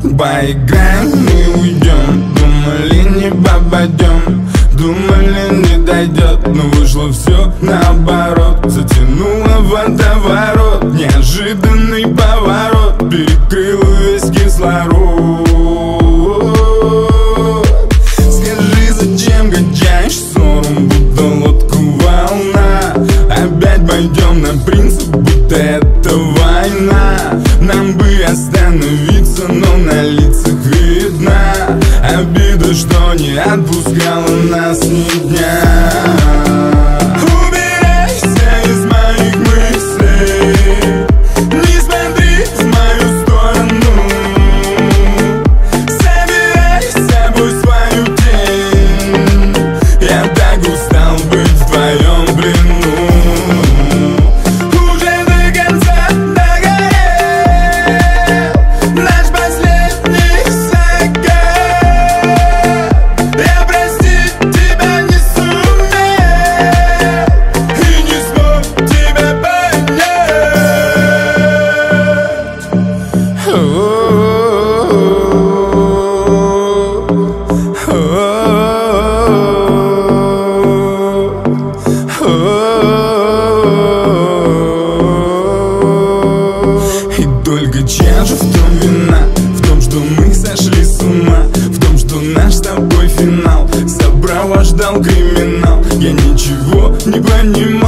Поиграем и уйдем. Думали, не попадем, думали, не дойдет, но вышло все наоборот. Затянуло водоворот, неожиданный поворот перекрыл весь кислород. Скажи, зачем качаешь ссором, будто лодку волна? Опять пойдем на принцип, будто это война. Нам бы остановиться, но на лицах видна обида, что не отпускала нас ни дня. Убирайся из моих мыслей, не смотри в мою сторону. Забирай с собой свою тень, я так устал быть в твоем плену. Уже до конца догорел наш последний закат. Я простить тебя не сумел и не смог тебя понять. И только чаша в том вина, в том, что мы сошли с ума, в том, что наш с тобой финал сопровождал криминал. Я ничего не понимаю.